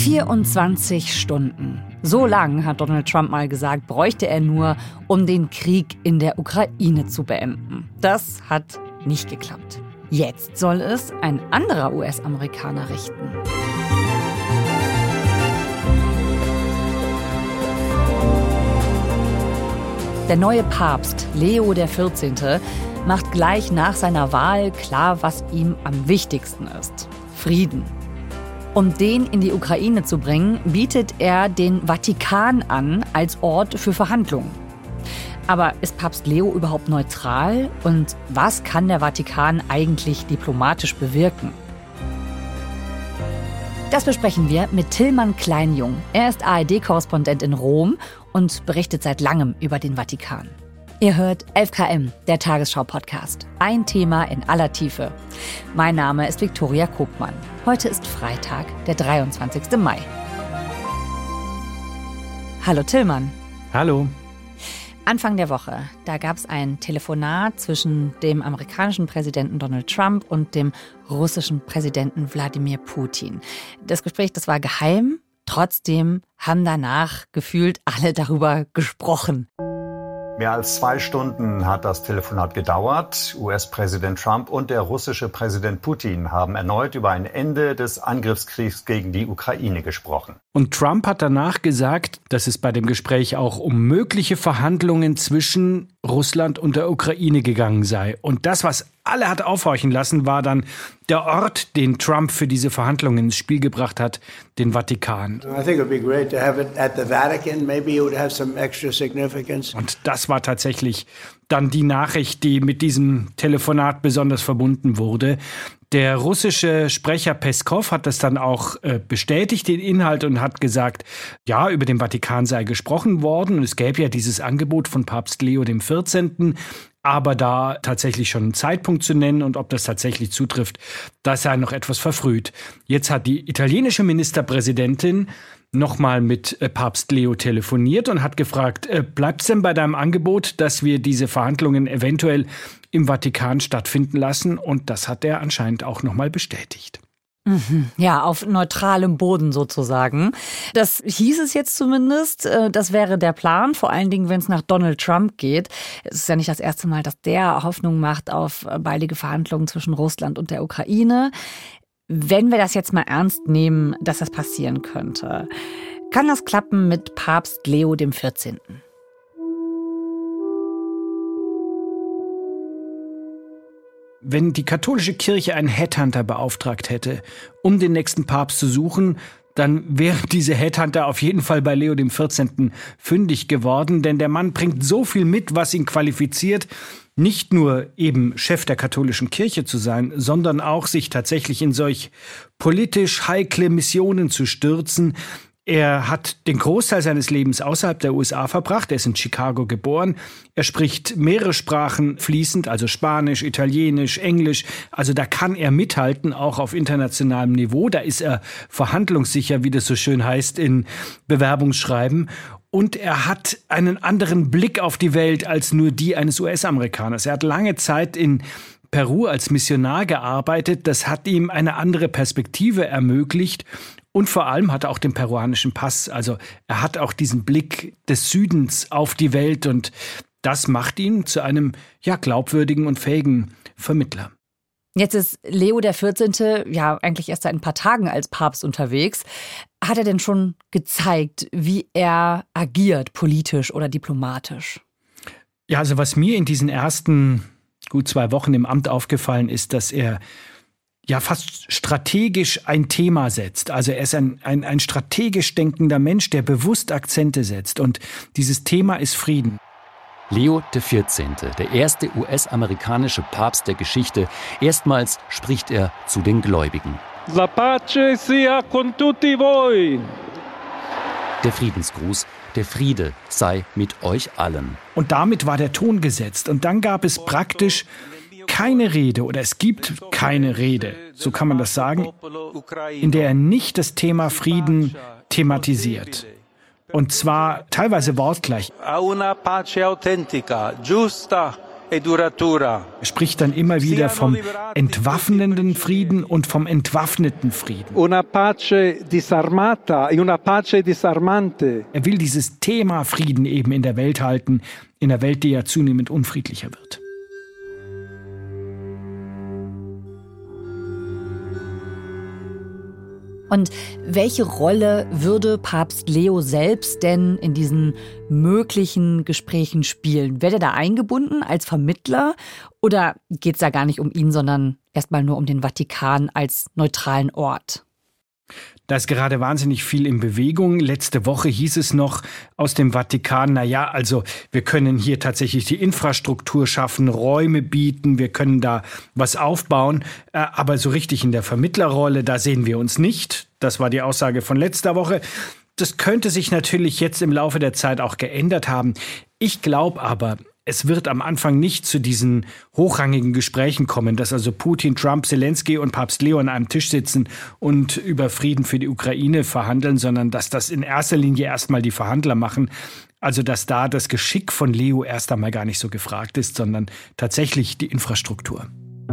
24 Stunden. So lang, hat Donald Trump mal gesagt, bräuchte er nur, um den Krieg in der Ukraine zu beenden. Das hat nicht geklappt. Jetzt soll es ein anderer US-Amerikaner richten. Der neue Papst, Leo XIV., macht gleich nach seiner Wahl klar, was ihm am wichtigsten ist: Frieden. Um den in die Ukraine zu bringen, bietet er den Vatikan an als Ort für Verhandlungen. Aber ist Papst Leo überhaupt neutral? Und was kann der Vatikan eigentlich diplomatisch bewirken? Das besprechen wir mit Tillmann Kleinjung. Er ist ARD-Korrespondent in Rom und berichtet seit langem über den Vatikan. Ihr hört 11KM, der Tagesschau-Podcast. Ein Thema in aller Tiefe. Mein Name ist Viktoria Kopmann. Heute ist Freitag, der 23. Mai. Hallo Tillmann. Hallo. Anfang der Woche, da gab es ein Telefonat zwischen dem amerikanischen Präsidenten Donald Trump und dem russischen Präsidenten Wladimir Putin. Das Gespräch, das war geheim. Trotzdem haben danach gefühlt alle darüber gesprochen. Mehr als 2 Stunden hat das Telefonat gedauert. US-Präsident Trump und der russische Präsident Putin haben erneut über ein Ende des Angriffskriegs gegen die Ukraine gesprochen. Und Trump hat danach gesagt, dass es bei dem Gespräch auch um mögliche Verhandlungen zwischen Russland und der Ukraine gegangen sei. Und das, was alle hat aufhorchen lassen, war dann der Ort, den Trump für diese Verhandlungen ins Spiel gebracht hat, den Vatikan. Und das war tatsächlich dann die Nachricht, die mit diesem Telefonat besonders verbunden wurde. Der russische Sprecher Peskov hat das dann auch bestätigt, den Inhalt, und hat gesagt, ja, über den Vatikan sei gesprochen worden. Und es gäbe ja dieses Angebot von Papst Leo XIV., aber da tatsächlich schon einen Zeitpunkt zu nennen und ob das tatsächlich zutrifft, das sei noch etwas verfrüht. Jetzt hat die italienische Ministerpräsidentin nochmal mit Papst Leo telefoniert und hat gefragt, bleibt's denn bei deinem Angebot, dass wir diese Verhandlungen eventuell im Vatikan stattfinden lassen? Und das hat er anscheinend auch nochmal bestätigt. Ja, auf neutralem Boden sozusagen. Das hieß es jetzt zumindest. Das wäre der Plan, vor allen Dingen, wenn es nach Donald Trump geht. Es ist ja nicht das erste Mal, dass der Hoffnung macht auf baldige Verhandlungen zwischen Russland und der Ukraine. Wenn wir das jetzt mal ernst nehmen, dass das passieren könnte, kann das klappen mit Papst Leo XIV.? Wenn die katholische Kirche einen Headhunter beauftragt hätte, um den nächsten Papst zu suchen, dann wären diese Headhunter auf jeden Fall bei Leo XIV. Fündig geworden, denn der Mann bringt so viel mit, was ihn qualifiziert, nicht nur eben Chef der katholischen Kirche zu sein, sondern auch sich tatsächlich in solch politisch heikle Missionen zu stürzen. Er hat den Großteil seines Lebens außerhalb der USA verbracht. Er ist in Chicago geboren. Er spricht mehrere Sprachen fließend, also Spanisch, Italienisch, Englisch. Also da kann er mithalten, auch auf internationalem Niveau. Da ist er verhandlungssicher, wie das so schön heißt in Bewerbungsschreiben. Und er hat einen anderen Blick auf die Welt als nur die eines US-Amerikaners. Er hat lange Zeit in Peru als Missionar gearbeitet. Das hat ihm eine andere Perspektive ermöglicht. Und vor allem hat er auch den peruanischen Pass. Also er hat auch diesen Blick des Südens auf die Welt. Und das macht ihn zu einem glaubwürdigen und fähigen Vermittler. Jetzt ist Leo XIV. Ja eigentlich erst seit ein paar Tagen als Papst unterwegs. Hat er denn schon gezeigt, wie er agiert, politisch oder diplomatisch? Ja, also was mir in diesen ersten gut 2 Wochen im Amt aufgefallen ist, dass er fast strategisch ein Thema setzt. Also er ist ein strategisch denkender Mensch, der bewusst Akzente setzt. Und dieses Thema ist Frieden. Leo XIV., der erste US-amerikanische Papst der Geschichte. Erstmals spricht er zu den Gläubigen. La pace sia con tutti voi. Der Friedensgruß, der Friede sei mit euch allen. Und damit war der Ton gesetzt. Und dann gab es praktisch keine Rede, oder es gibt keine Rede, so kann man das sagen, in der er nicht das Thema Frieden thematisiert. Und zwar teilweise wortgleich. Er spricht dann immer wieder vom entwaffnenden Frieden und vom entwaffneten Frieden. Una pace disarmata e una pace disarmante. Er will dieses Thema Frieden eben in der Welt halten, in einer Welt, die ja zunehmend unfriedlicher wird. Und welche Rolle würde Papst Leo selbst denn in diesen möglichen Gesprächen spielen? Wird er da eingebunden als Vermittler oder geht es da gar nicht um ihn, sondern erstmal nur um den Vatikan als neutralen Ort? Da ist gerade wahnsinnig viel in Bewegung. Letzte Woche hieß es noch aus dem Vatikan, also wir können hier tatsächlich die Infrastruktur schaffen, Räume bieten, wir können da was aufbauen. Aber so richtig in der Vermittlerrolle, da sehen wir uns nicht. Das war die Aussage von letzter Woche. Das könnte sich natürlich jetzt im Laufe der Zeit auch geändert haben. Ich glaube aber, es wird am Anfang nicht zu diesen hochrangigen Gesprächen kommen, dass also Putin, Trump, Zelensky und Papst Leo an einem Tisch sitzen und über Frieden für die Ukraine verhandeln, sondern dass das in erster Linie erstmal die Verhandler machen. Also dass da das Geschick von Leo erst einmal gar nicht so gefragt ist, sondern tatsächlich die Infrastruktur.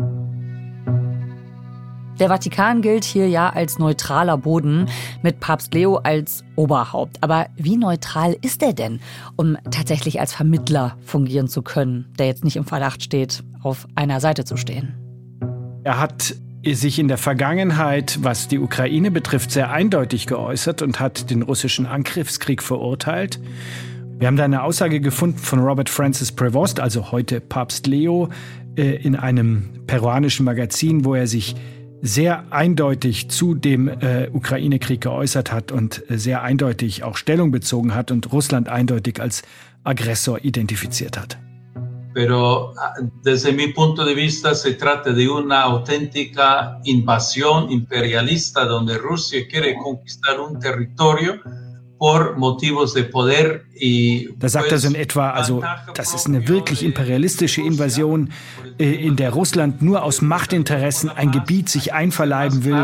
Der Vatikan gilt hier ja als neutraler Boden, mit Papst Leo als Oberhaupt. Aber wie neutral ist er denn, um tatsächlich als Vermittler fungieren zu können, der jetzt nicht im Verdacht steht, auf einer Seite zu stehen? Er hat sich in der Vergangenheit, was die Ukraine betrifft, sehr eindeutig geäußert und hat den russischen Angriffskrieg verurteilt. Wir haben da eine Aussage gefunden von Robert Francis Prevost, also heute Papst Leo, in einem peruanischen Magazin, wo er sich sehr eindeutig zu dem Ukraine-Krieg geäußert hat und sehr eindeutig auch Stellung bezogen hat und Russland eindeutig als Aggressor identifiziert hat. Pero desde mi punto de vista se trata de una auténtica invasión imperialista donde Rusia quiere conquistar un territorio por motivos de poder y da sagt er so in etwa, das ist eine wirklich imperialistische Invasion, in der Russland nur aus Machtinteressen ein Gebiet sich einverleiben will.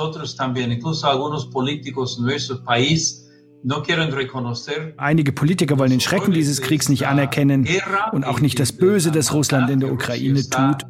Einige Politiker wollen den Schrecken dieses Kriegs nicht anerkennen und auch nicht das Böse, das Russland in der Ukraine tut.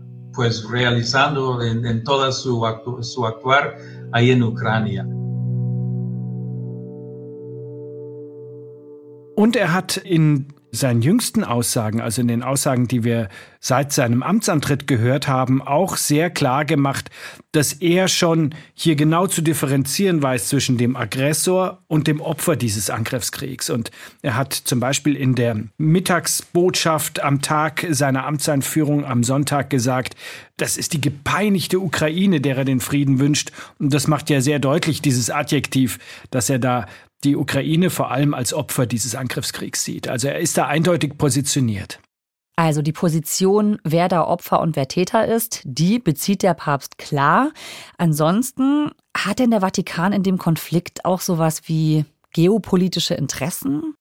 Und er hat in seinen jüngsten Aussagen, also in den Aussagen, die wir seit seinem Amtsantritt gehört haben, auch sehr klar gemacht, dass er schon hier genau zu differenzieren weiß zwischen dem Aggressor und dem Opfer dieses Angriffskriegs. Und er hat zum Beispiel in der Mittagsbotschaft am Tag seiner Amtseinführung am Sonntag gesagt, das ist die gepeinigte Ukraine, der er den Frieden wünscht. Und das macht ja sehr deutlich, dieses Adjektiv, dass er da die Ukraine vor allem als Opfer dieses Angriffskriegs sieht. Also er ist da eindeutig positioniert. Also die Position, wer da Opfer und wer Täter ist, die bezieht der Papst klar. Ansonsten hat denn der Vatikan in dem Konflikt auch sowas wie geopolitische Interessen?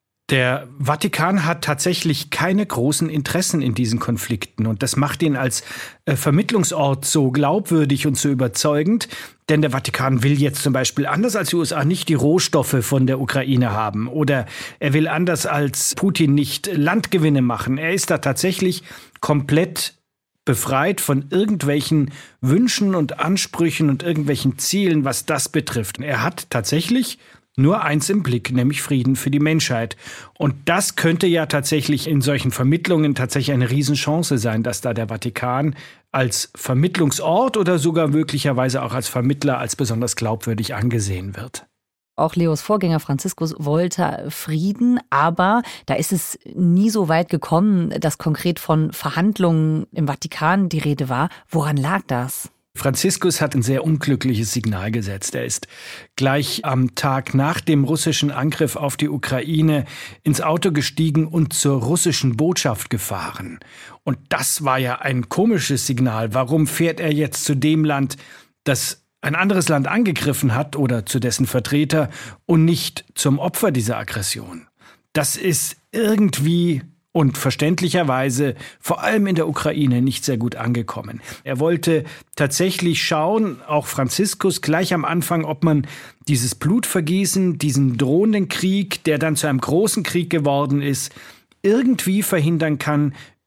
Der Vatikan hat tatsächlich keine großen Interessen in diesen Konflikten und das macht ihn als Vermittlungsort so glaubwürdig und so überzeugend, denn der Vatikan will jetzt zum Beispiel anders als die USA nicht die Rohstoffe von der Ukraine haben oder er will anders als Putin nicht Landgewinne machen. Er ist da tatsächlich komplett befreit von irgendwelchen Wünschen und Ansprüchen und irgendwelchen Zielen, was das betrifft. Er hat tatsächlich nur eins im Blick, nämlich Frieden für die Menschheit. Und das könnte ja tatsächlich in solchen Vermittlungen tatsächlich eine Riesenchance sein, dass da der Vatikan als Vermittlungsort oder sogar möglicherweise auch als Vermittler als besonders glaubwürdig angesehen wird. Auch Leos Vorgänger Franziskus wollte Frieden, aber da ist es nie so weit gekommen, dass konkret von Verhandlungen im Vatikan die Rede war. Woran lag das? Franziskus hat ein sehr unglückliches Signal gesetzt. Er ist gleich am Tag nach dem russischen Angriff auf die Ukraine ins Auto gestiegen und zur russischen Botschaft gefahren. Und das war ja ein komisches Signal. Warum fährt er jetzt zu dem Land, das ein anderes Land angegriffen hat oder zu dessen Vertreter und nicht zum Opfer dieser Aggression? Das ist irgendwie und verständlicherweise vor allem in der Ukraine nicht sehr gut angekommen. Er wollte tatsächlich schauen, auch Franziskus, gleich am Anfang, ob man dieses Blutvergießen, diesen drohenden Krieg, der dann zu einem großen Krieg geworden ist, irgendwie verhindern kann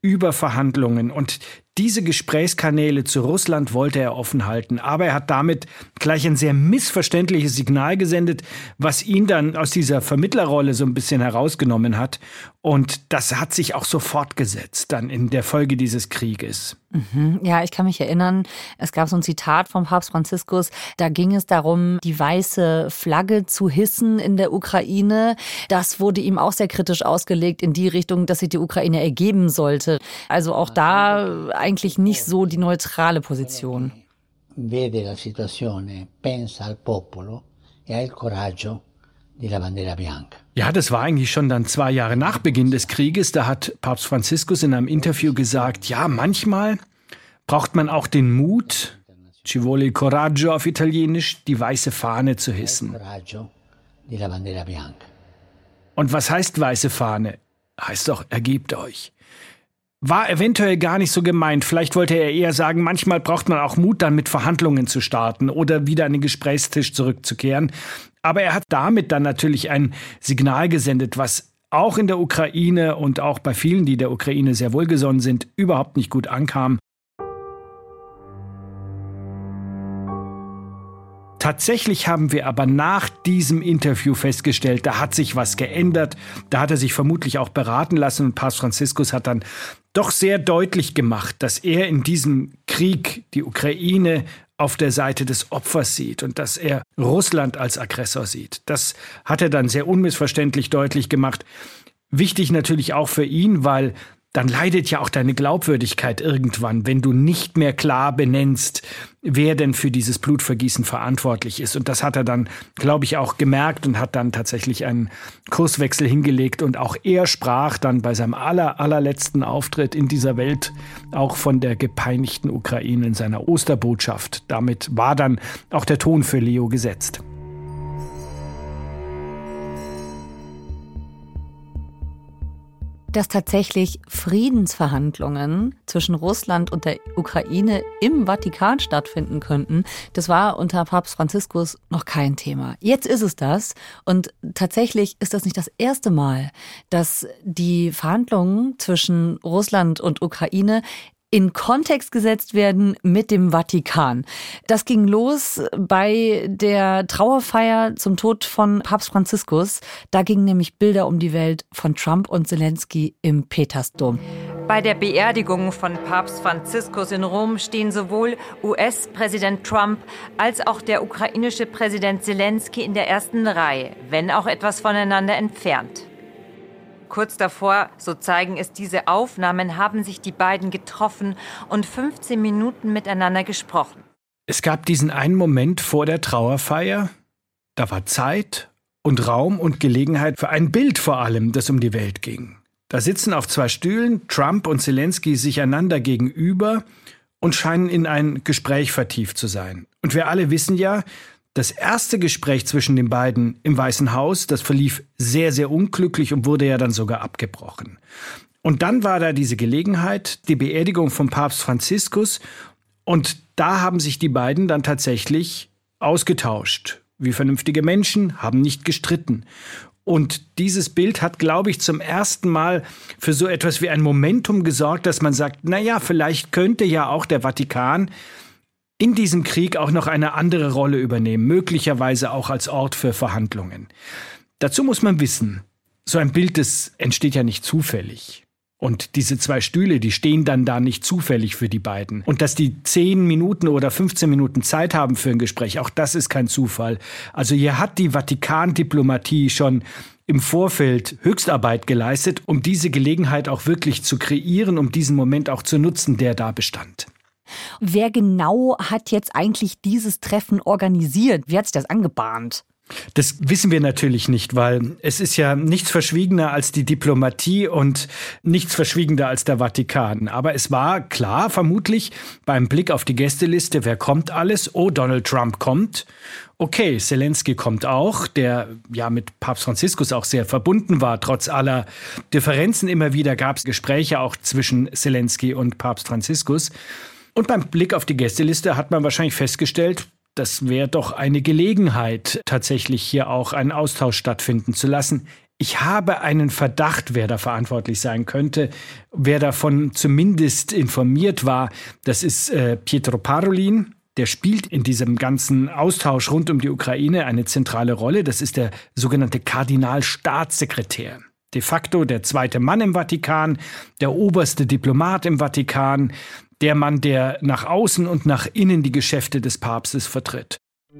über Verhandlungen. Und diese Gesprächskanäle zu Russland wollte er offen halten. Aber er hat damit gleich ein sehr missverständliches Signal gesendet, was ihn dann aus dieser Vermittlerrolle so ein bisschen herausgenommen hat. Und das hat sich auch so fortgesetzt dann in der Folge dieses Krieges. Ja, ich kann mich erinnern, es gab so ein Zitat vom Papst Franziskus, da ging es darum, die weiße Flagge zu hissen in der Ukraine. Das wurde ihm auch sehr kritisch ausgelegt in die Richtung, dass sich die Ukraine ergeben sollte. Also auch da eigentlich nicht so die neutrale Position. Vede la situazione, pensa al popolo e ha il coraggio di la bandera bianca. Ja, das war eigentlich schon dann 2 Jahre nach Beginn des Krieges. Da hat Papst Franziskus in einem Interview gesagt, ja, manchmal braucht man auch den Mut, ci vuole il coraggio auf Italienisch, die weiße Fahne zu hissen. Und was heißt weiße Fahne? Heißt doch, ergebt euch. War eventuell gar nicht so gemeint. Vielleicht wollte er eher sagen, manchmal braucht man auch Mut, dann mit Verhandlungen zu starten oder wieder an den Gesprächstisch zurückzukehren. Aber er hat damit dann natürlich ein Signal gesendet, was auch in der Ukraine und auch bei vielen, die der Ukraine sehr wohlgesonnen sind, überhaupt nicht gut ankam. Tatsächlich haben wir aber nach diesem Interview festgestellt, da hat sich was geändert. Da hat er sich vermutlich auch beraten lassen und Papst Franziskus hat dann doch sehr deutlich gemacht, dass er in diesem Krieg die Ukraine auf der Seite des Opfers sieht und dass er Russland als Aggressor sieht. Das hat er dann sehr unmissverständlich deutlich gemacht. Wichtig natürlich auch für ihn, weil dann leidet ja auch deine Glaubwürdigkeit irgendwann, wenn du nicht mehr klar benennst, wer denn für dieses Blutvergießen verantwortlich ist. Und das hat er dann, glaube ich, auch gemerkt und hat dann tatsächlich einen Kurswechsel hingelegt. Und auch er sprach dann bei seinem allerletzten Auftritt in dieser Welt auch von der gepeinigten Ukraine in seiner Osterbotschaft. Damit war dann auch der Ton für Leo gesetzt. Dass tatsächlich Friedensverhandlungen zwischen Russland und der Ukraine im Vatikan stattfinden könnten, das war unter Papst Franziskus noch kein Thema. Jetzt ist es das. Und tatsächlich ist das nicht das erste Mal, dass die Verhandlungen zwischen Russland und Ukraine in Kontext gesetzt werden mit dem Vatikan. Das ging los bei der Trauerfeier zum Tod von Papst Franziskus. Da gingen nämlich Bilder um die Welt von Trump und Zelensky im Petersdom. Bei der Beerdigung von Papst Franziskus in Rom stehen sowohl US-Präsident Trump als auch der ukrainische Präsident Zelensky in der ersten Reihe, wenn auch etwas voneinander entfernt. Kurz davor, so zeigen es diese Aufnahmen, haben sich die beiden getroffen und 15 Minuten miteinander gesprochen. Es gab diesen einen Moment vor der Trauerfeier, da war Zeit und Raum und Gelegenheit für ein Bild vor allem, das um die Welt ging. Da sitzen auf 2 Stühlen Trump und Zelensky sich einander gegenüber und scheinen in ein Gespräch vertieft zu sein. Und wir alle wissen ja, das erste Gespräch zwischen den beiden im Weißen Haus, das verlief sehr, sehr unglücklich und wurde ja dann sogar abgebrochen. Und dann war da diese Gelegenheit, die Beerdigung von Papst Franziskus. Und da haben sich die beiden dann tatsächlich ausgetauscht. Wie vernünftige Menschen, haben nicht gestritten. Und dieses Bild hat, glaube ich, zum ersten Mal für so etwas wie ein Momentum gesorgt, dass man sagt, naja, vielleicht könnte ja auch der Vatikan in diesem Krieg auch noch eine andere Rolle übernehmen, möglicherweise auch als Ort für Verhandlungen. Dazu muss man wissen, so ein Bild, das entsteht ja nicht zufällig. Und diese 2 Stühle, die stehen dann da nicht zufällig für die beiden. Und dass die 10 Minuten oder 15 Minuten Zeit haben für ein Gespräch, auch das ist kein Zufall. Also hier hat die Vatikan-Diplomatie schon im Vorfeld Höchstarbeit geleistet, um diese Gelegenheit auch wirklich zu kreieren, um diesen Moment auch zu nutzen, der da bestand. Wer genau hat jetzt eigentlich dieses Treffen organisiert? Wie hat sich das angebahnt? Das wissen wir natürlich nicht, weil es ist ja nichts verschwiegener als die Diplomatie und nichts verschwiegener als der Vatikan. Aber es war klar, vermutlich, beim Blick auf die Gästeliste, wer kommt alles? Oh, Donald Trump kommt. Okay, Zelensky kommt auch, der ja mit Papst Franziskus auch sehr verbunden war. Trotz aller Differenzen immer wieder gab es Gespräche auch zwischen Zelensky und Papst Franziskus. Und beim Blick auf die Gästeliste hat man wahrscheinlich festgestellt, das wäre doch eine Gelegenheit, tatsächlich hier auch einen Austausch stattfinden zu lassen. Ich habe einen Verdacht, wer da verantwortlich sein könnte, wer davon zumindest informiert war. Das ist Pietro Parolin. Der spielt in diesem ganzen Austausch rund um die Ukraine eine zentrale Rolle. Das ist der sogenannte Kardinalstaatssekretär. De facto der zweite Mann im Vatikan, der oberste Diplomat im Vatikan, der Mann, der nach außen und nach innen die Geschäfte des Papstes vertritt.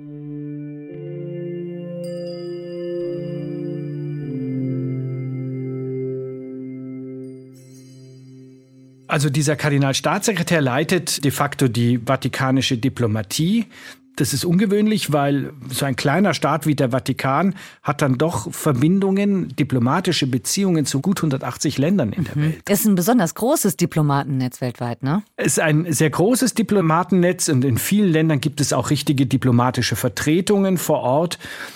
Also dieser Kardinalstaatssekretär leitet de facto die vatikanische Diplomatie. Das ist ungewöhnlich, weil so ein kleiner Staat wie der Vatikan hat dann doch Verbindungen, diplomatische Beziehungen zu gut 180 Ländern in der Welt. Ist ein besonders großes Diplomatennetz weltweit, ne? Es ist ein sehr großes Diplomatennetz und in vielen Ländern gibt es auch richtige diplomatische Vertretungen vor Ort.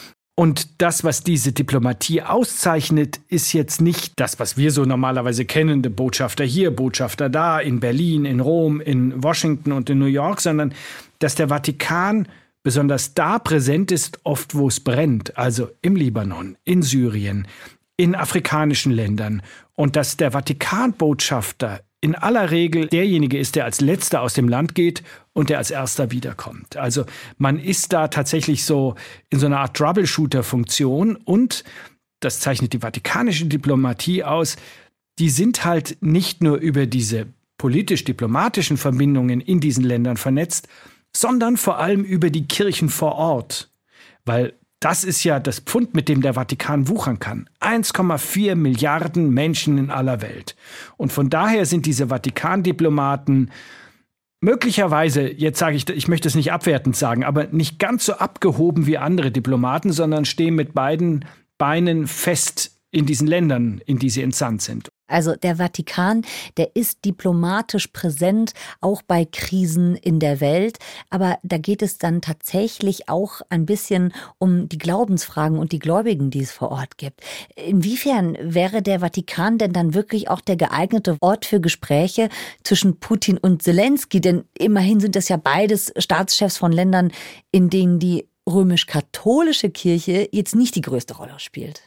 Und das, was diese Diplomatie auszeichnet, ist jetzt nicht das, was wir so normalerweise kennen, der Botschafter hier, Botschafter da, in Berlin, in Rom, in Washington und in New York, sondern dass der Vatikan besonders da präsent ist, oft wo es brennt, also im Libanon, in Syrien, in afrikanischen Ländern. Und dass der Vatikan-Botschafter in aller Regel derjenige ist, der als Letzter aus dem Land geht und der als Erster wiederkommt. Also man ist da tatsächlich so in so einer Art Troubleshooter-Funktion und, das zeichnet die vatikanische Diplomatie aus, die sind halt nicht nur über diese politisch-diplomatischen Verbindungen in diesen Ländern vernetzt, sondern vor allem über die Kirchen vor Ort. Weil das ist ja das Pfund, mit dem der Vatikan wuchern kann. 1,4 Milliarden Menschen in aller Welt. Und von daher sind diese Vatikan-Diplomaten möglicherweise, jetzt sage ich möchte es nicht abwertend sagen, aber nicht ganz so abgehoben wie andere Diplomaten, sondern stehen mit beiden Beinen fest in diesen Ländern, in die sie entsandt sind. Also der Vatikan, der ist diplomatisch präsent, auch bei Krisen in der Welt. Aber da geht es dann tatsächlich auch ein bisschen um die Glaubensfragen und die Gläubigen, die es vor Ort gibt. Inwiefern wäre der Vatikan denn dann wirklich auch der geeignete Ort für Gespräche zwischen Putin und Zelensky? Denn immerhin sind das ja beides Staatschefs von Ländern, in denen die römisch-katholische Kirche jetzt nicht die größte Rolle spielt.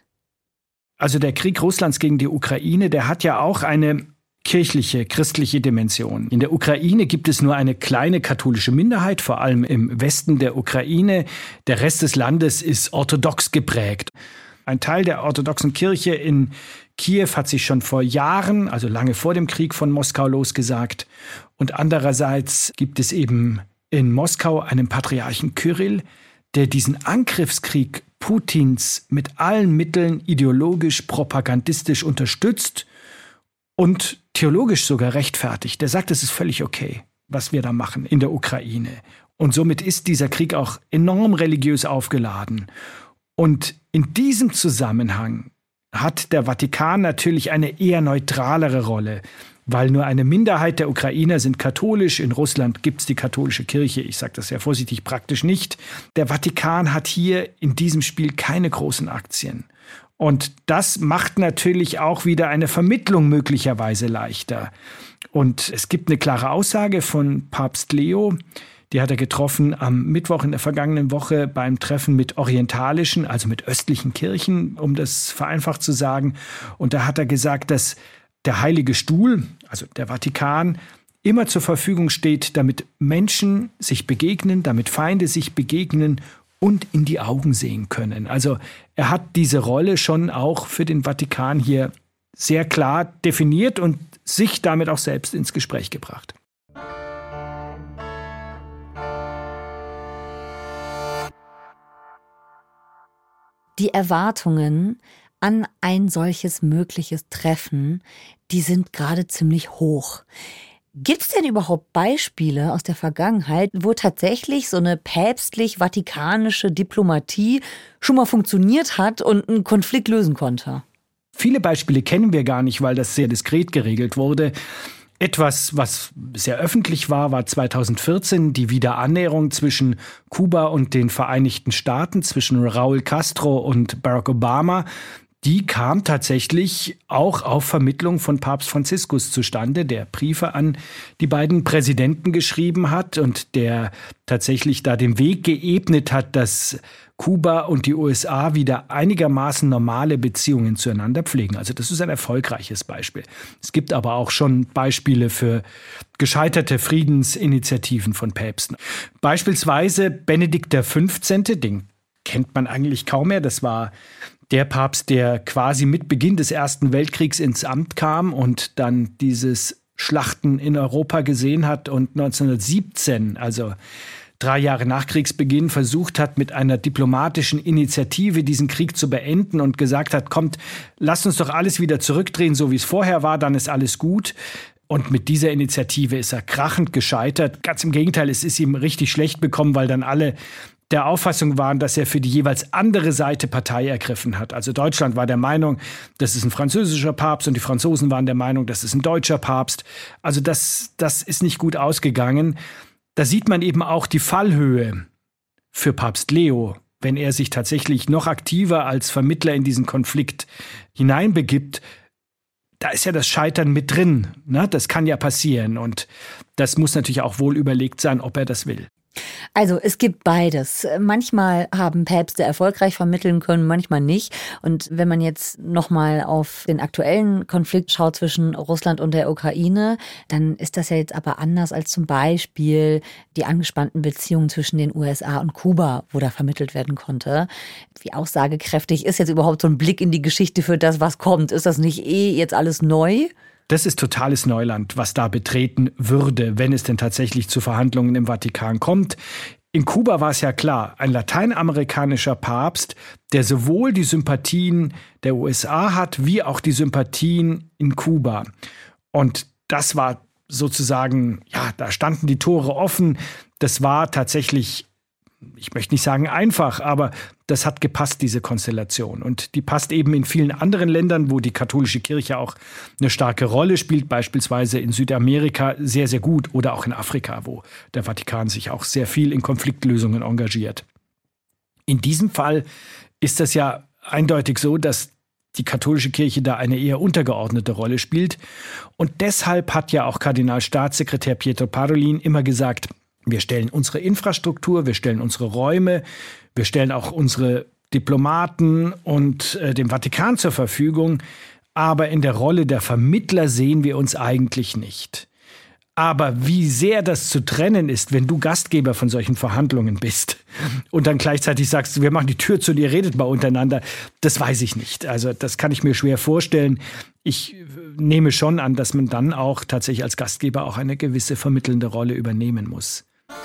Also der Krieg Russlands gegen die Ukraine, der hat ja auch eine kirchliche, christliche Dimension. In der Ukraine gibt es nur eine kleine katholische Minderheit, vor allem im Westen der Ukraine. Der Rest des Landes ist orthodox geprägt. Ein Teil der orthodoxen Kirche in Kiew hat sich schon vor Jahren, also lange vor dem Krieg, von Moskau losgesagt. Und andererseits gibt es eben in Moskau einen Patriarchen Kyrill, der diesen Angriffskrieg Putins mit allen Mitteln ideologisch, propagandistisch unterstützt und theologisch sogar rechtfertigt. Der sagt, es ist völlig okay, was wir da machen in der Ukraine. Und somit ist dieser Krieg auch enorm religiös aufgeladen. Und in diesem Zusammenhang hat der Vatikan natürlich eine eher neutralere Rolle, weil nur eine Minderheit der Ukrainer sind katholisch. In Russland gibt es die katholische Kirche. Ich sage das sehr vorsichtig, praktisch nicht. Der Vatikan hat hier in diesem Spiel keine großen Aktien. Und das macht natürlich auch wieder eine Vermittlung möglicherweise leichter. Und es gibt eine klare Aussage von Papst Leo, die hat er getroffen am Mittwoch in der vergangenen Woche beim Treffen mit orientalischen, also mit östlichen Kirchen, um das vereinfacht zu sagen. Und da hat er gesagt, dass der Heilige Stuhl, also der Vatikan, immer zur Verfügung steht, damit Menschen sich begegnen, damit Feinde sich begegnen und in die Augen sehen können. Also er hat diese Rolle schon auch für den Vatikan hier sehr klar definiert und sich damit auch selbst ins Gespräch gebracht. Die Erwartungen an ein solches mögliches Treffen, die sind gerade ziemlich hoch. Gibt es denn überhaupt Beispiele aus der Vergangenheit, wo tatsächlich so eine päpstlich-vatikanische Diplomatie schon mal funktioniert hat und einen Konflikt lösen konnte? Viele Beispiele kennen wir gar nicht, weil das sehr diskret geregelt wurde. Etwas, was sehr öffentlich war, war 2014 die Wiederannäherung zwischen Kuba und den Vereinigten Staaten, zwischen Raúl Castro und Barack Obama. die kam tatsächlich auch auf Vermittlung von Papst Franziskus zustande, der Briefe an die beiden Präsidenten geschrieben hat und der tatsächlich da den Weg geebnet hat, dass Kuba und die USA wieder einigermaßen normale Beziehungen zueinander pflegen. Also das ist ein erfolgreiches Beispiel. Es gibt aber auch schon Beispiele für gescheiterte Friedensinitiativen von Päpsten. Beispielsweise Benedikt XV., den kennt man eigentlich kaum mehr. Das war der Papst, der quasi mit Beginn des Ersten Weltkriegs ins Amt kam und dann dieses Schlachten in Europa gesehen hat und 1917, also 3 Jahre nach Kriegsbeginn, versucht hat, mit einer diplomatischen Initiative diesen Krieg zu beenden und gesagt hat, kommt, lasst uns doch alles wieder zurückdrehen, so wie es vorher war, dann ist alles gut. Und mit dieser Initiative ist er krachend gescheitert. Ganz im Gegenteil, es ist ihm richtig schlecht bekommen, weil dann alle der Auffassung waren, dass er für die jeweils andere Seite Partei ergriffen hat. Also Deutschland war der Meinung, das ist ein französischer Papst und die Franzosen waren der Meinung, das ist ein deutscher Papst. Also das ist nicht gut ausgegangen. Da sieht man eben auch die Fallhöhe für Papst Leo, wenn er sich tatsächlich noch aktiver als Vermittler in diesen Konflikt hineinbegibt. Da ist ja das Scheitern mit drin, ne? Das kann ja passieren und das muss natürlich auch wohl überlegt sein, ob er das will. Also es gibt beides. Manchmal haben Päpste erfolgreich vermitteln können, manchmal nicht. Und wenn man jetzt nochmal auf den aktuellen Konflikt schaut zwischen Russland und der Ukraine, dann ist das ja jetzt aber anders als zum Beispiel die angespannten Beziehungen zwischen den USA und Kuba, wo da vermittelt werden konnte. Wie aussagekräftig ist jetzt überhaupt so ein Blick in die Geschichte für das, was kommt? Ist das nicht jetzt alles neu? Das ist totales Neuland, was da betreten würde, wenn es denn tatsächlich zu Verhandlungen im Vatikan kommt. In Kuba war es ja klar, ein lateinamerikanischer Papst, der sowohl die Sympathien der USA hat, wie auch die Sympathien in Kuba. Und das war sozusagen, ja, da standen die Tore offen. Das war tatsächlich, ich möchte nicht sagen einfach, aber das hat gepasst, diese Konstellation. Und die passt eben in vielen anderen Ländern, wo die katholische Kirche auch eine starke Rolle spielt, beispielsweise in Südamerika sehr, sehr gut oder auch in Afrika, wo der Vatikan sich auch sehr viel in Konfliktlösungen engagiert. In diesem Fall ist das ja eindeutig so, dass die katholische Kirche da eine eher untergeordnete Rolle spielt. Und deshalb hat ja auch Kardinalstaatssekretär Pietro Parolin immer gesagt, wir stellen unsere Infrastruktur, wir stellen unsere Räume, wir stellen auch unsere Diplomaten und dem Vatikan zur Verfügung. Aber in der Rolle der Vermittler sehen wir uns eigentlich nicht. Aber wie sehr das zu trennen ist, wenn du Gastgeber von solchen Verhandlungen bist und dann gleichzeitig sagst, wir machen die Tür zu und ihr redet mal untereinander, das weiß ich nicht. Also das kann ich mir schwer vorstellen. Ich nehme schon an, dass man dann auch tatsächlich als Gastgeber auch eine gewisse vermittelnde Rolle übernehmen muss.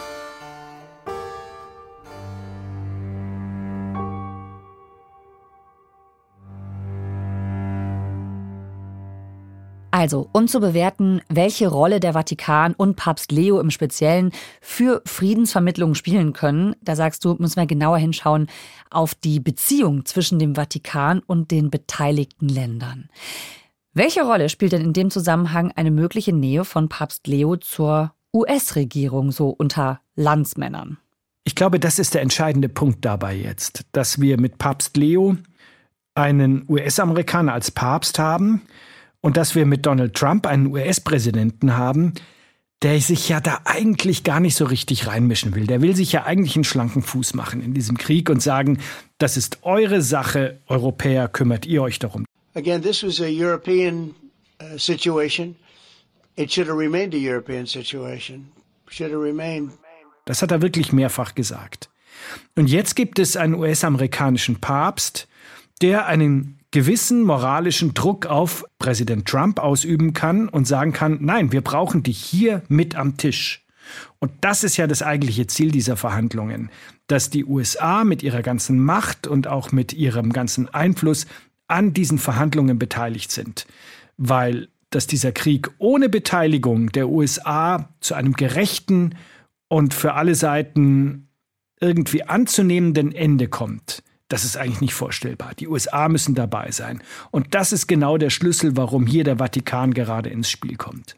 Also, um zu bewerten, welche Rolle der Vatikan und Papst Leo im Speziellen für Friedensvermittlung spielen können, da sagst du, müssen wir genauer hinschauen auf die Beziehung zwischen dem Vatikan und den beteiligten Ländern. Welche Rolle spielt denn in dem Zusammenhang eine mögliche Nähe von Papst Leo zur US-Regierung, so unter Landsmännern? Ich glaube, das ist der entscheidende Punkt dabei jetzt, dass wir mit Papst Leo einen US-Amerikaner als Papst haben, und dass wir mit Donald Trump einen US-Präsidenten haben, der sich ja da eigentlich gar nicht so richtig reinmischen will. Der will sich ja eigentlich einen schlanken Fuß machen in diesem Krieg und sagen, das ist eure Sache, Europäer, kümmert ihr euch darum. Again, this was a European situation. It should have remained a European situation. Should have remained. Das hat er wirklich mehrfach gesagt. Und jetzt gibt es einen US-amerikanischen Papst, der einen gewissen moralischen Druck auf Präsident Trump ausüben kann und sagen kann, nein, wir brauchen dich hier mit am Tisch. Und das ist ja das eigentliche Ziel dieser Verhandlungen, dass die USA mit ihrer ganzen Macht und auch mit ihrem ganzen Einfluss an diesen Verhandlungen beteiligt sind. Weil dass dieser Krieg ohne Beteiligung der USA zu einem gerechten und für alle Seiten irgendwie anzunehmenden Ende kommt, das ist eigentlich nicht vorstellbar. Die USA müssen dabei sein. Und das ist genau der Schlüssel, warum hier der Vatikan gerade ins Spiel kommt.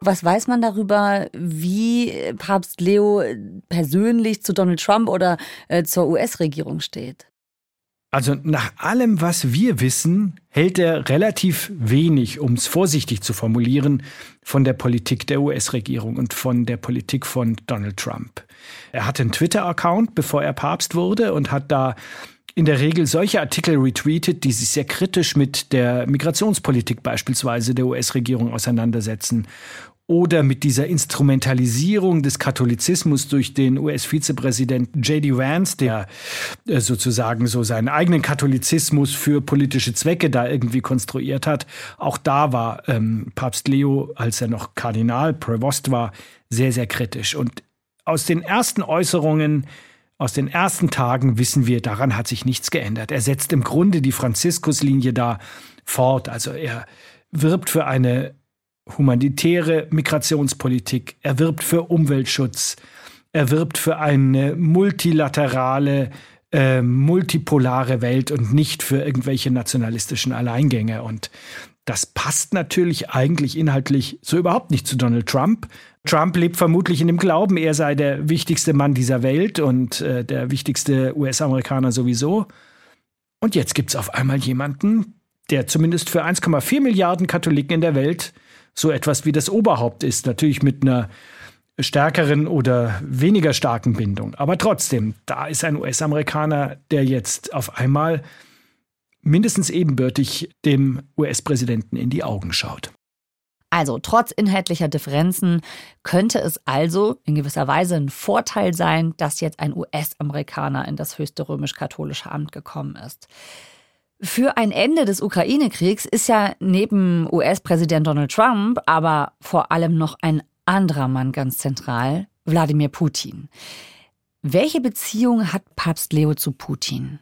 Was weiß man darüber, wie Papst Leo persönlich zu Donald Trump oder zur US-Regierung steht? Also nach allem, was wir wissen, hält er relativ wenig, um es vorsichtig zu formulieren, von der Politik der US-Regierung und von der Politik von Donald Trump. Er hatte einen Twitter-Account, bevor er Papst wurde, und hat da in der Regel solche Artikel retweetet, die sich sehr kritisch mit der Migrationspolitik beispielsweise der US-Regierung auseinandersetzen. Oder mit dieser Instrumentalisierung des Katholizismus durch den US-Vizepräsidenten J.D. Vance, der sozusagen so seinen eigenen Katholizismus für politische Zwecke da irgendwie konstruiert hat. Auch da war Papst Leo, als er noch Kardinal, Prävost war, sehr, sehr kritisch. Und aus den ersten Äußerungen, aus den ersten Tagen wissen wir, daran hat sich nichts geändert. Er setzt im Grunde die Franziskuslinie da fort. Also er wirbt für eine humanitäre Migrationspolitik, er wirbt für Umweltschutz, er wirbt für eine multilaterale, multipolare Welt und nicht für irgendwelche nationalistischen Alleingänge. Und das passt natürlich eigentlich inhaltlich so überhaupt nicht zu Donald Trump. Trump lebt vermutlich in dem Glauben, er sei der wichtigste Mann dieser Welt und der wichtigste US-Amerikaner sowieso. Und jetzt gibt es auf einmal jemanden, der zumindest für 1,4 Milliarden Katholiken in der Welt so etwas wie das Oberhaupt ist, natürlich mit einer stärkeren oder weniger starken Bindung. Aber trotzdem, da ist ein US-Amerikaner, der jetzt auf einmal mindestens ebenbürtig dem US-Präsidenten in die Augen schaut. Also trotz inhaltlicher Differenzen könnte es also in gewisser Weise ein Vorteil sein, dass jetzt ein US-Amerikaner in das höchste römisch-katholische Amt gekommen ist. Für ein Ende des Ukraine-Kriegs ist ja neben US-Präsident Donald Trump aber vor allem noch ein anderer Mann ganz zentral, Wladimir Putin. Welche Beziehung hat Papst Leo zu Putin?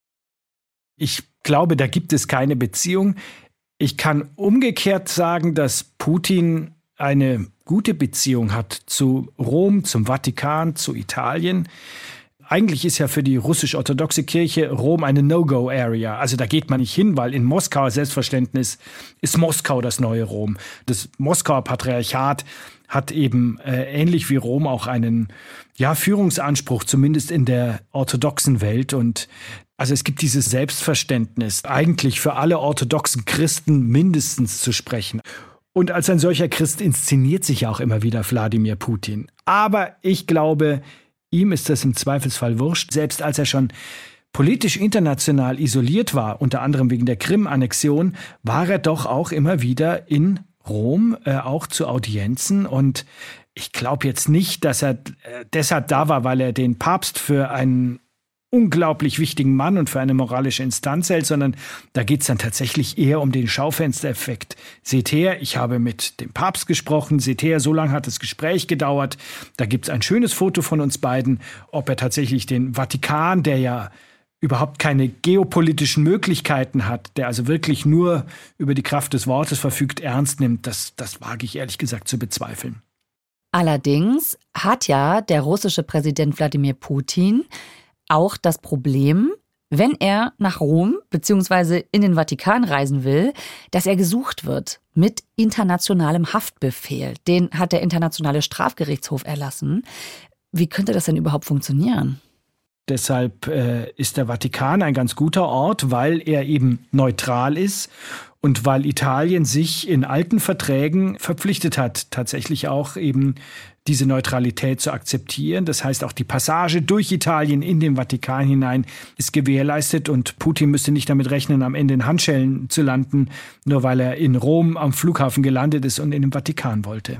Ich glaube, da gibt es keine Beziehung. Ich kann umgekehrt sagen, dass Putin eine gute Beziehung hat zu Rom, zum Vatikan, zu Italien. Eigentlich ist ja für die russisch-orthodoxe Kirche Rom eine No-Go-Area. Also da geht man nicht hin, weil in Moskauer Selbstverständnis ist Moskau das neue Rom. Das Moskauer Patriarchat hat eben ähnlich wie Rom auch einen Führungsanspruch, zumindest in der orthodoxen Welt. Und also es gibt dieses Selbstverständnis, eigentlich für alle orthodoxen Christen mindestens zu sprechen. Und als ein solcher Christ inszeniert sich auch immer wieder Wladimir Putin. Aber ich glaube, ihm ist das im Zweifelsfall wurscht. Selbst als er schon politisch international isoliert war, unter anderem wegen der Krim-Annexion, war er doch auch immer wieder in Rom, auch zu Audienzen. Und ich glaube jetzt nicht, dass er deshalb da war, weil er den Papst für einen unglaublich wichtigen Mann und für eine moralische Instanz hält, sondern da geht es dann tatsächlich eher um den Schaufenstereffekt. Seht her, ich habe mit dem Papst gesprochen, seht her, so lange hat das Gespräch gedauert, da gibt es ein schönes Foto von uns beiden. Ob er tatsächlich den Vatikan, der ja überhaupt keine geopolitischen Möglichkeiten hat, der also wirklich nur über die Kraft des Wortes verfügt, ernst nimmt, das wage ich ehrlich gesagt zu bezweifeln. Allerdings hat ja der russische Präsident Wladimir Putin auch das Problem, wenn er nach Rom bzw. in den Vatikan reisen will, dass er gesucht wird mit internationalem Haftbefehl. Den hat der Internationale Strafgerichtshof erlassen. Wie könnte das denn überhaupt funktionieren? Deshalb ist der Vatikan ein ganz guter Ort, weil er eben neutral ist und weil Italien sich in alten Verträgen verpflichtet hat, tatsächlich auch eben diese Neutralität zu akzeptieren. Das heißt, auch die Passage durch Italien in den Vatikan hinein ist gewährleistet und Putin müsste nicht damit rechnen, am Ende in Handschellen zu landen, nur weil er in Rom am Flughafen gelandet ist und in den Vatikan wollte.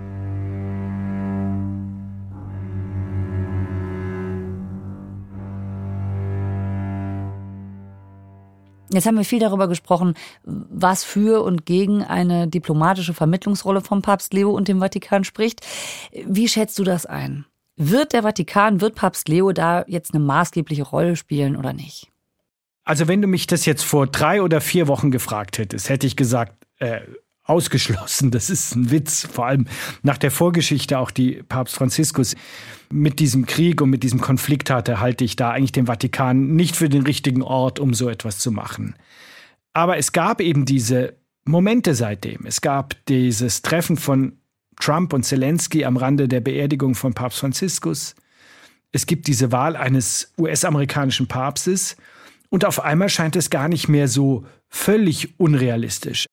Jetzt haben wir viel darüber gesprochen, was für und gegen eine diplomatische Vermittlungsrolle vom Papst Leo und dem Vatikan spricht. Wie schätzt du das ein? Wird Papst Leo da jetzt eine maßgebliche Rolle spielen oder nicht? Also wenn du mich das jetzt vor 3 oder 4 Wochen gefragt hättest, hätte ich gesagt, ausgeschlossen. Das ist ein Witz, vor allem nach der Vorgeschichte, auch die Papst Franziskus mit diesem Krieg und mit diesem Konflikt hatte, halte ich da eigentlich den Vatikan nicht für den richtigen Ort, um so etwas zu machen. Aber es gab eben diese Momente seitdem. Es gab dieses Treffen von Trump und Zelensky am Rande der Beerdigung von Papst Franziskus. Es gibt diese Wahl eines US-amerikanischen Papstes. Und auf einmal scheint es gar nicht mehr so völlig unrealistisch.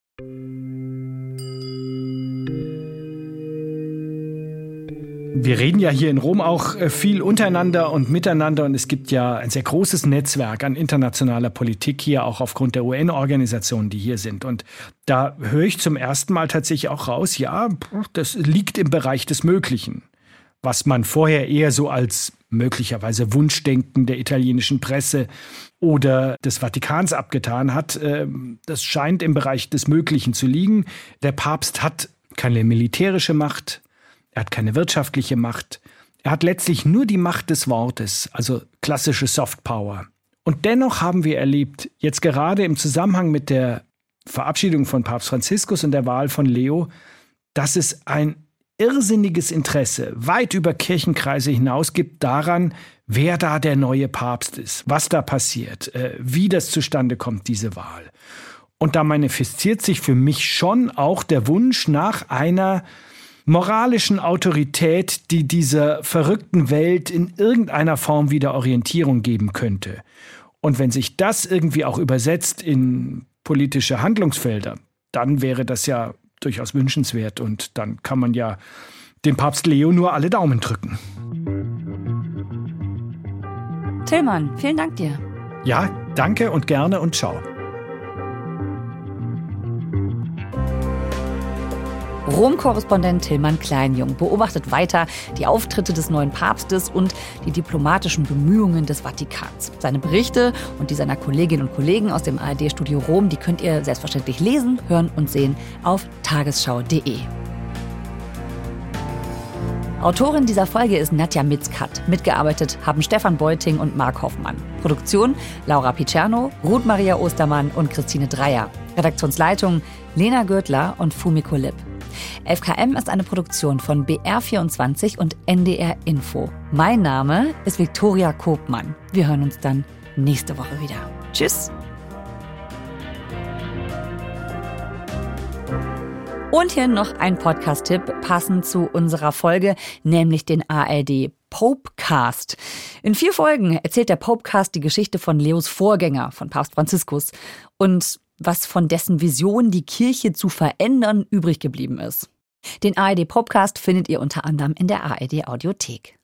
Wir reden ja hier in Rom auch viel untereinander und miteinander und es gibt ja ein sehr großes Netzwerk an internationaler Politik hier, auch aufgrund der UN-Organisationen, die hier sind. Und da höre ich zum ersten Mal tatsächlich auch raus, ja, das liegt im Bereich des Möglichen. Was man vorher eher so als möglicherweise Wunschdenken der italienischen Presse oder des Vatikans abgetan hat, das scheint im Bereich des Möglichen zu liegen. Der Papst hat keine militärische Macht, er hat keine wirtschaftliche Macht, er hat letztlich nur die Macht des Wortes, also klassische Softpower. Und dennoch haben wir erlebt, jetzt gerade im Zusammenhang mit der Verabschiedung von Papst Franziskus und der Wahl von Leo, dass es ein irrsinniges Interesse weit über Kirchenkreise hinaus gibt daran, wer da der neue Papst ist, was da passiert, wie das zustande kommt, diese Wahl. Und da manifestiert sich für mich schon auch der Wunsch nach einer moralischen Autorität, die dieser verrückten Welt in irgendeiner Form wieder Orientierung geben könnte. Und wenn sich das irgendwie auch übersetzt in politische Handlungsfelder, dann wäre das ja durchaus wünschenswert und dann kann man ja dem Papst Leo nur alle Daumen drücken. Tillmann, vielen Dank dir. Ja, danke und gerne und ciao. Rom-Korrespondent Tillmann Kleinjung beobachtet weiter die Auftritte des neuen Papstes und die diplomatischen Bemühungen des Vatikans. Seine Berichte und die seiner Kolleginnen und Kollegen aus dem ARD-Studio Rom, die könnt ihr selbstverständlich lesen, hören und sehen auf tagesschau.de. Autorin dieser Folge ist Nadja Mitzkat. Mitgearbeitet haben Stefan Beuting und Marc Hoffmann. Produktion Laura Picerno, Ruth Maria Ostermann und Christine Dreier. Redaktionsleitung Lena Gürtler und Fumiko Lipp. 11KM ist eine Produktion von BR24 und NDR Info. Mein Name ist Viktoria Kopmann. Wir hören uns dann nächste Woche wieder. Tschüss! Und hier noch ein Podcast-Tipp passend zu unserer Folge, nämlich den ARD Popecast. In 4 Folgen erzählt der Popecast die Geschichte von Leos Vorgänger, von Papst Franziskus, und was von dessen Vision, die Kirche zu verändern, übrig geblieben ist. Den ARD Popecast findet ihr unter anderem in der ARD Audiothek.